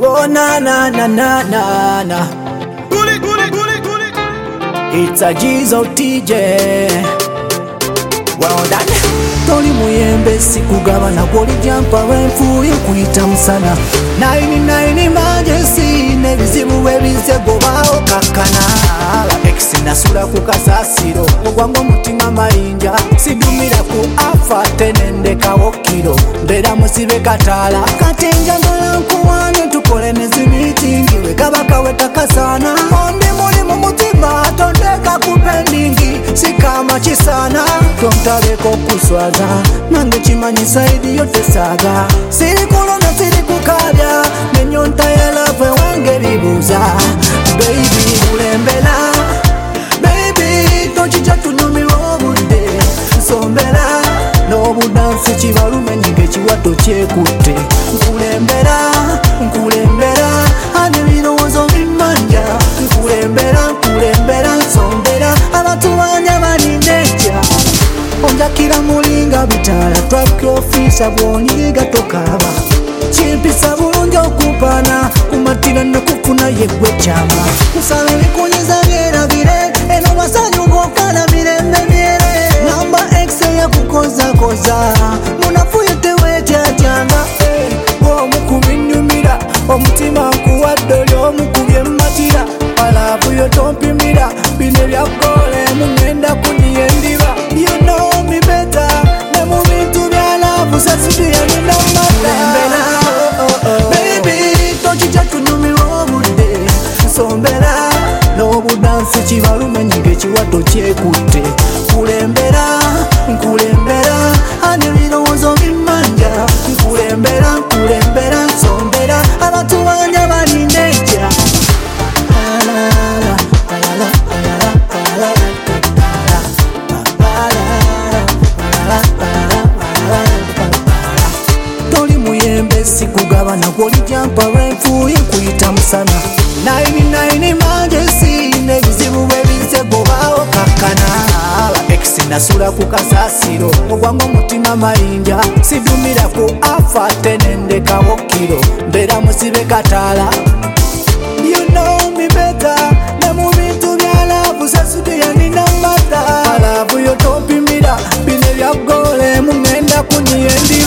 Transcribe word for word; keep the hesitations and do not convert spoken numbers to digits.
Oh na na na na na na. Guli, guli, guli, guli. It's a Jizo T J. Well done. Toli muyembe sikugabana gwoli jampa wenfuye kuyita musana. Naini naini majesty nebizibu webize gobawo kakana. Ex nasula ku kasasiro ogwango mutima mayinja sidumira ku afa tenendekawo kiro mbera musibe katala katenja ngala nkuwane tukole nezimitingi wekabaka wetakasana onde muli mu mutima tondeka ku pendingi sikama chisana tomtabeko kuswaza nange chimanyi saidi yote saga siri kulona siri kukabya nenyonta ya love wange bibuza baby ulembela Chicha tunyumira obudde nsombera n'obudansi kibalume nyinge kiwato kyekutte nkulembera nkulembera ane birowoozo bimanja nkulembera nkulembera nsombera abatubanja balindeja onjakira mulinga bitaala twaka ofisa bwonyiga tokaba kimpisa bulungi okupana kumatira nakufuna yegwe kyama kusaba ebikunyiza byerabire eno masanyu gokala mirembe myere namba X ya kukoza koza munafuye tewetyajanga omukubinyumira omutima nkuwaddoli omukubye matira alavu yo tompimira bino byakole mungenda kunyiye endiba you know me better ne mu bintu byalavu sasituyagenda mata baby tochicha tunyumira obudde nsombera n'obudansi kibalume nyinge kiwato kyekutte nkulembera nkulembera ane birowoozo bimanja nkulembera nkulembera nsombera abantu banja balindeja toli muyembe sikugabana gwoli jampa lwenfuye kuyita musana naini naini majesty nebizibu webize gobawo kakana ex nasula ku kasasiro ogwango mutima mayinja sidumira ku afa tenendekawo kiro mbera musibe katala you know me better ne mu bintu byalavu sasituyagenda mata alavu yo tompimira bino byagole mungenda kunyiyendi